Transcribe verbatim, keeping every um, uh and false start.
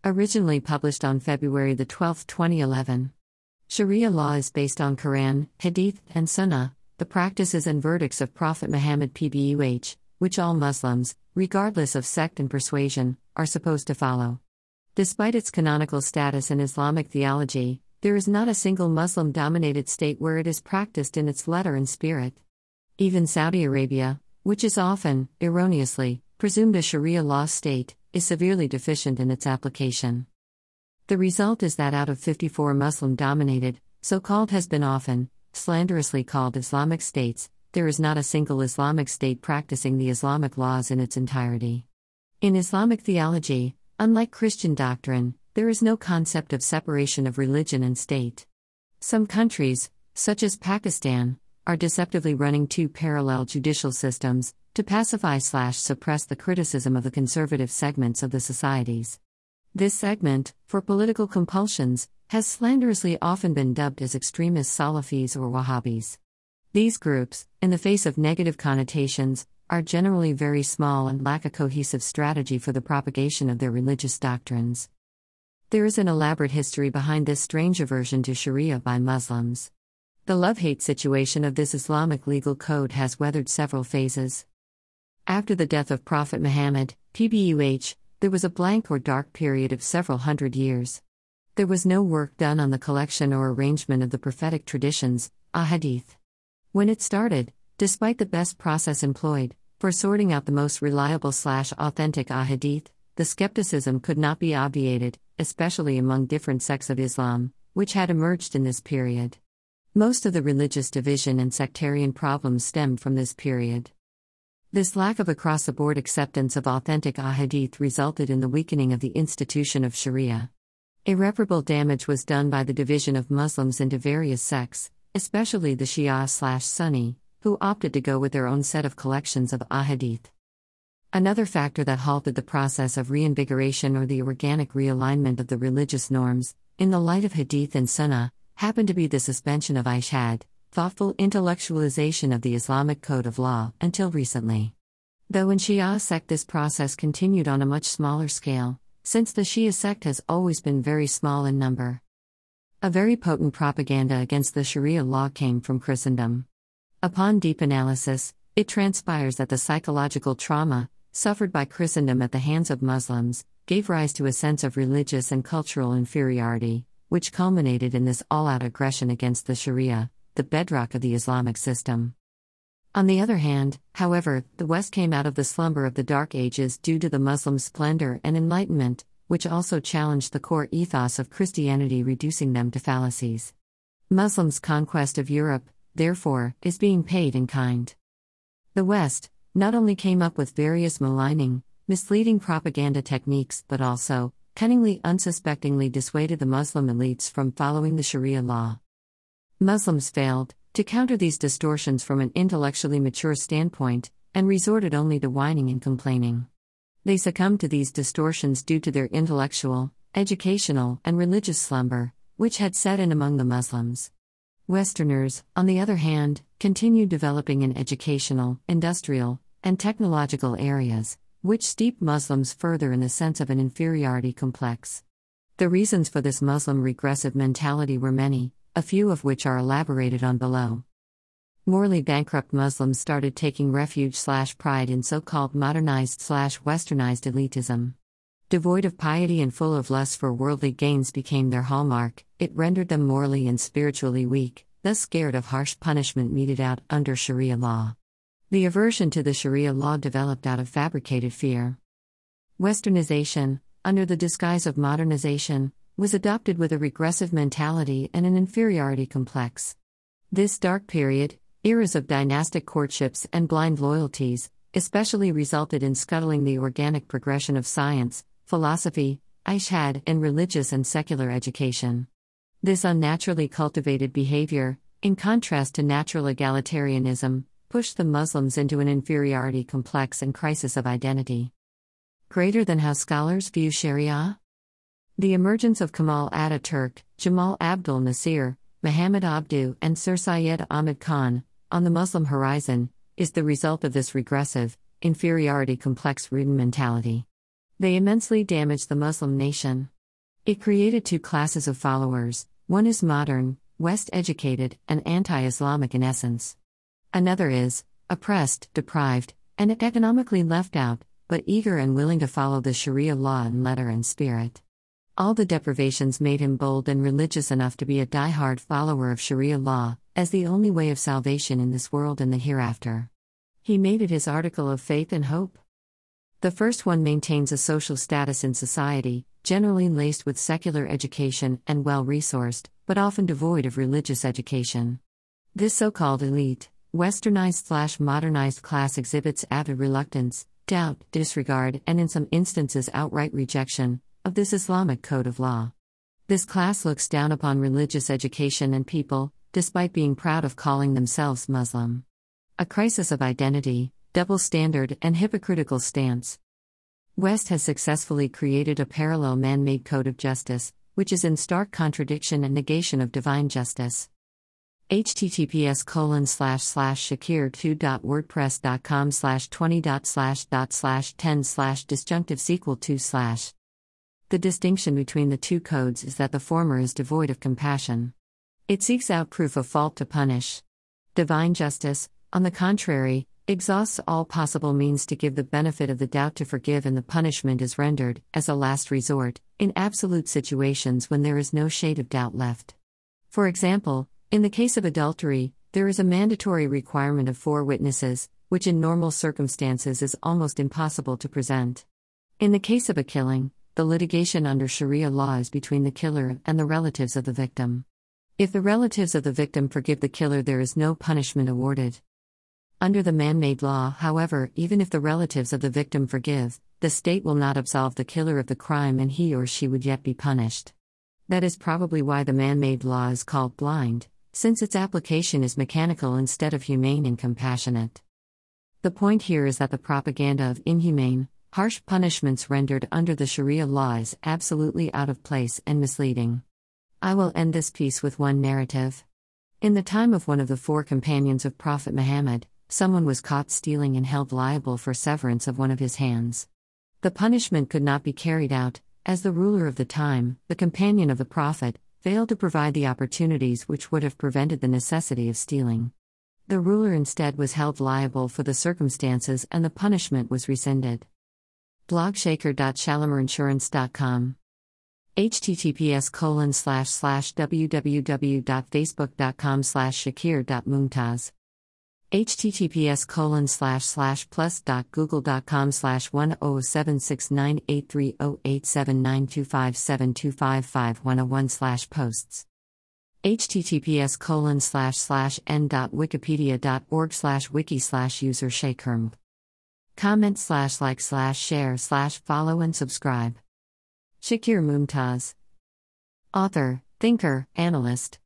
Originally published on February the twelfth, twenty eleven. Sharia law is based on Quran, Hadith, and Sunnah, the practices and verdicts of Prophet Muhammad P B U H, which all Muslims, regardless of sect and persuasion, are supposed to follow. Despite its canonical status in Islamic theology, there is not a single Muslim-dominated state where it is practiced in its letter and spirit. Even Saudi Arabia, which is often, erroneously, presumed a Sharia law state, is severely deficient in its application. The result is that out of fifty-four Muslim-dominated, so-called has been often, slanderously called Islamic states, there is not a single Islamic state practicing the Islamic laws in its entirety. In Islamic theology, unlike Christian doctrine, there is no concept of separation of religion and state. Some countries, such as Pakistan, are deceptively running two parallel judicial systems to pacify/suppress the criticism of the conservative segments of the societies. This segment, for political compulsions, has slanderously often been dubbed as extremist Salafis or Wahhabis. These groups, in the face of negative connotations, are generally very small and lack a cohesive strategy for the propagation of their religious doctrines. There is an elaborate history behind this strange aversion to Sharia by Muslims. The love-hate situation of this Islamic legal code has weathered several phases. After the death of Prophet Muhammad, P B U H, there was a blank or dark period of several hundred years. There was no work done on the collection or arrangement of the prophetic traditions, ahadith. When it started, despite the best process employed for sorting out the most reliable slash authentic ahadith, the skepticism could not be obviated, especially among different sects of Islam, which had emerged in this period. Most of the religious division and sectarian problems stemmed from this period. This lack of across-the-board acceptance of authentic ahadith resulted in the weakening of the institution of Sharia. Irreparable damage was done by the division of Muslims into various sects, especially the Shia/Sunni, who opted to go with their own set of collections of ahadith. Another factor that halted the process of reinvigoration or the organic realignment of the religious norms, in the light of Hadith and Sunnah, happened to be the suspension of ijtihad, thoughtful intellectualization of the Islamic code of law, until recently. Though in Shia sect this process continued on a much smaller scale, since the Shia sect has always been very small in number. A very potent propaganda against the Sharia law came from Christendom. Upon deep analysis, it transpires that the psychological trauma, suffered by Christendom at the hands of Muslims, gave rise to a sense of religious and cultural inferiority, which culminated in this all-out aggression against the Sharia, the bedrock of the Islamic system. On the other hand, however, the West came out of the slumber of the Dark Ages due to the Muslim splendor and enlightenment, which also challenged the core ethos of Christianity, reducing them to fallacies. Muslims' conquest of Europe, therefore, is being paid in kind. The West not only came up with various maligning, misleading propaganda techniques but also, cunningly unsuspectingly dissuaded the Muslim elites from following the Sharia law. Muslims failed to counter these distortions from an intellectually mature standpoint, and resorted only to whining and complaining. They succumbed to these distortions due to their intellectual, educational, and religious slumber, which had set in among the Muslims. Westerners, on the other hand, continued developing in educational, industrial, and technological areas, which steeped Muslims further in the sense of an inferiority complex. The reasons for this Muslim regressive mentality were many, a few of which are elaborated on below. Morally bankrupt Muslims started taking refuge/pride in so-called modernized/westernized elitism. Devoid of piety and full of lust for worldly gains became their hallmark. It rendered them morally and spiritually weak, thus scared of harsh punishment meted out under Sharia law. The aversion to the Sharia law developed out of fabricated fear. Westernization, under the disguise of modernization, was adopted with a regressive mentality and an inferiority complex. This dark period, eras of dynastic courtships and blind loyalties, especially resulted in scuttling the organic progression of science, philosophy, ijtihad, and religious and secular education. This unnaturally cultivated behavior, in contrast to natural egalitarianism, pushed the Muslims into an inferiority complex and crisis of identity. Greater than how scholars view Sharia? The emergence of Kemal Ataturk, Jamal Abdul Nasir, Muhammad Abdu, and Sir Syed Ahmad Khan, on the Muslim horizon, is the result of this regressive, inferiority complex-ridden mentality. They immensely damaged the Muslim nation. It created two classes of followers: one is modern, West-educated, and anti-Islamic in essence. Another is oppressed, deprived, and economically left out, but eager and willing to follow the Sharia law in letter and spirit. All the deprivations made him bold and religious enough to be a die-hard follower of Sharia law, as the only way of salvation in this world and the hereafter. He made it his article of faith and hope. The first one maintains a social status in society, generally laced with secular education and well-resourced, but often devoid of religious education. This so-called elite, westernized-slash-modernized class exhibits avid reluctance, doubt, disregard, and in some instances outright rejection of this Islamic code of law. This class looks down upon religious education and people, despite being proud of calling themselves Muslim. A crisis of identity, double standard, and hypocritical stance. West has successfully created a parallel man-made code of justice, which is in stark contradiction and negation of divine justice. https colon slash slash shakir two dot wordpress dot com slash twenty dot slash dot slash ten slash disjunctive sequel two slash. The distinction between the two codes is that the former is devoid of compassion. It seeks out proof of fault to punish. Divine justice, on the contrary, exhausts all possible means to give the benefit of the doubt to forgive, and the punishment is rendered, as a last resort, in absolute situations when there is no shade of doubt left. For example, in the case of adultery, there is a mandatory requirement of four witnesses, which in normal circumstances is almost impossible to present. In the case of a killing, the litigation under Sharia law is between the killer and the relatives of the victim. If the relatives of the victim forgive the killer, there is no punishment awarded. Under the man-made law, however, even if the relatives of the victim forgive, the state will not absolve the killer of the crime, and he or she would yet be punished. That is probably why the man-made law is called blind, since its application is mechanical instead of humane and compassionate. The point here is that the propaganda of inhumane, harsh punishments rendered under the Sharia law is absolutely out of place and misleading. I will end this piece with one narrative. In the time of one of the four companions of Prophet Muhammad, someone was caught stealing and held liable for severance of one of his hands. The punishment could not be carried out, as the ruler of the time, the companion of the Prophet, failed to provide the opportunities which would have prevented the necessity of stealing. The ruler instead was held liable for the circumstances, and the punishment was rescinded. blogshaker dot shalamer insurance dot com https colon slash slash www dot facebook dot com slash shakir dot mumtaz https colon slash slash plus dot google dot com slash one oh seven six nine eight three oh eight seven nine two five seven two five five one oh one slash posts https colon slash slash n dot wikipedia dot org slash wiki slash user shakirm comment slash like slash share slash follow and subscribe. Shakir Mumtaz. Author, thinker, analyst.